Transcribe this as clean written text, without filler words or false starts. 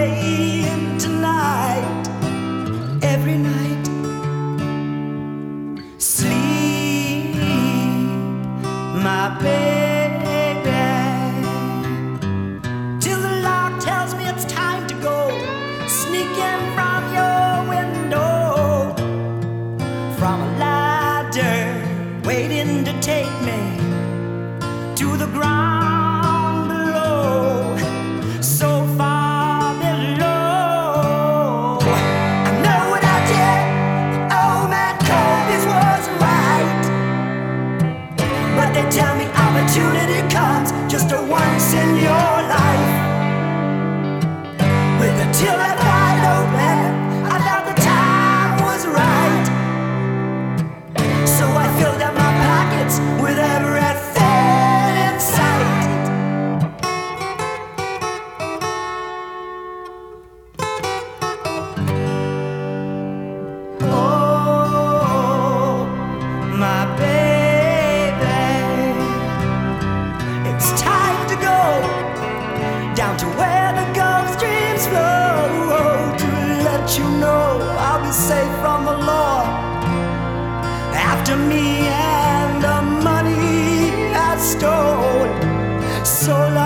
day into night, every night. Sleep, my baby, till the lock tells me it's time to go. Sneak in from your window, from a ladder waiting to take me to the ground below, so far below. I know what I did, old man Kobe's wasn't right, but they tell me opportunity comes just a once in your life. With the till that wide open, I thought the time was right, so I filled up my pockets with everything in sight. Oh, my baby, it's time to go down to where the Gulf streams flow, to let you know I'll be safe from the law after me and the money I stole. So long.